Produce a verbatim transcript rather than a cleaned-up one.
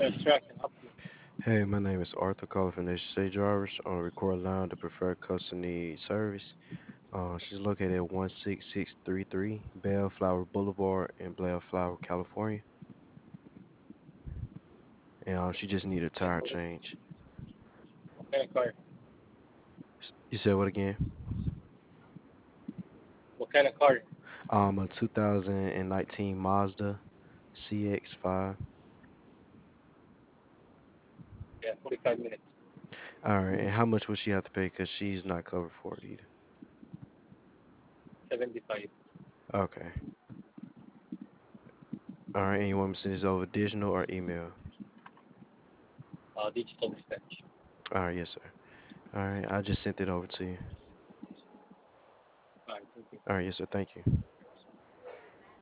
Yes, sure, I can help you. Hey, my name is Arthur calling from Nation State Drivers on a record line to preferred custody service. Uh, she's located at one six six three three Bellflower Boulevard in Bellflower, California. And uh, she just need a Okay, tire hold on. change. What kind of car? S- You said what again? What kind of car? Um, a two thousand nineteen Mazda C X five. Yeah, forty-five minutes. All right, and how much would she have to pay? Because she's not covered for it either. seventy-five. Okay. All right, and you want me to send this over digital or email? Uh, digital dispatch. All right, yes, sir. All right, I just sent it over to you. Alright, thank you. All right, yes, sir. Thank you.